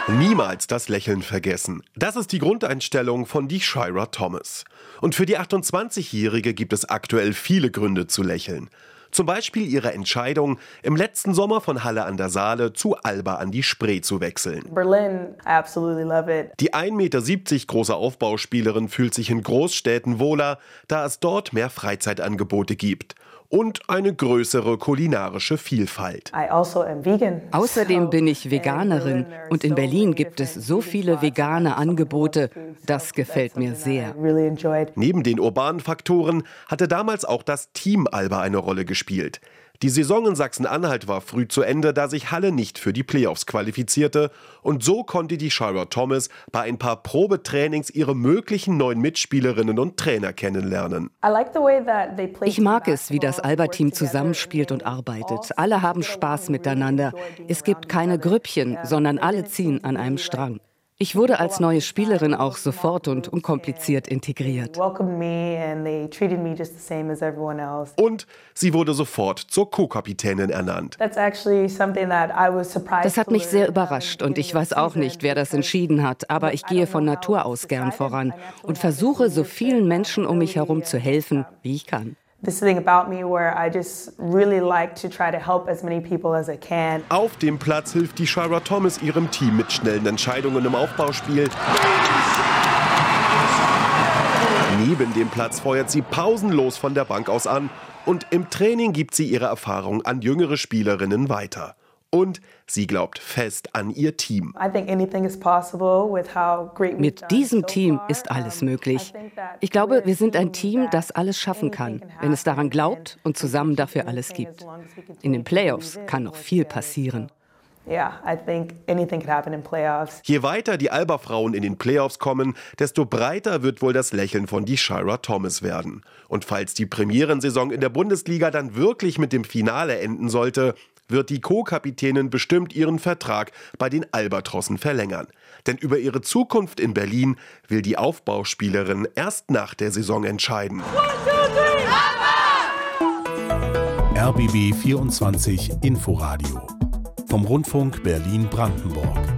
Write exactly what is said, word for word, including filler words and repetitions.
Niemals das Lächeln vergessen. Das ist die Grundeinstellung von DeShira Thomas. Und für die achtundzwanzigjährige gibt es aktuell viele Gründe zu lächeln. Zum Beispiel ihre Entscheidung, im letzten Sommer von Halle an der Saale zu Alba an die Spree zu wechseln. Berlin, I absolutely love it. Die ein Meter siebzig große Aufbauspielerin fühlt sich in Großstädten wohler, da es dort mehr Freizeitangebote gibt. Und eine größere kulinarische Vielfalt. I also am vegan. Außerdem bin ich Veganerin und in Berlin gibt es so viele vegane Angebote. Das gefällt mir sehr. Neben den urbanen Faktoren hatte damals auch das Team Alba eine Rolle gespielt. Die Saison in Sachsen-Anhalt war früh zu Ende, da sich Halle nicht für die Playoffs qualifizierte. Und so konnte DeShira Thomas bei ein paar Probetrainings ihre möglichen neuen Mitspielerinnen und Trainer kennenlernen. Ich mag es, wie das Alba-Team zusammenspielt und arbeitet. Alle haben Spaß miteinander. Es gibt keine Grüppchen, sondern alle ziehen an einem Strang. Ich wurde als neue Spielerin auch sofort und unkompliziert integriert. Und sie wurde sofort zur Co-Kapitänin ernannt. Das hat mich sehr überrascht und ich weiß auch nicht, wer das entschieden hat, aber ich gehe von Natur aus gern voran und versuche, so vielen Menschen um mich herum zu helfen, wie ich kann. Auf dem Platz hilft DeShira Thomas ihrem Team mit schnellen Entscheidungen im Aufbauspiel. Neben dem Platz feuert sie pausenlos von der Bank aus an und im Training gibt sie ihre Erfahrung an jüngere Spielerinnen weiter. Und sie glaubt fest an ihr Team. Mit diesem Team ist alles möglich. Ich glaube, wir sind ein Team, das alles schaffen kann, wenn es daran glaubt und zusammen dafür alles gibt. In den Playoffs kann noch viel passieren. Je weiter die Alba-Frauen in den Playoffs kommen, desto breiter wird wohl das Lächeln von DeShira Thomas werden. Und falls die Premierensaison in der Bundesliga dann wirklich mit dem Finale enden sollte, wird die Co-Kapitänin bestimmt ihren Vertrag bei den Albatrossen verlängern. Denn über ihre Zukunft in Berlin will die Aufbauspielerin erst nach der Saison entscheiden. R B B vierundzwanzig Inforadio vom Rundfunk Berlin-Brandenburg.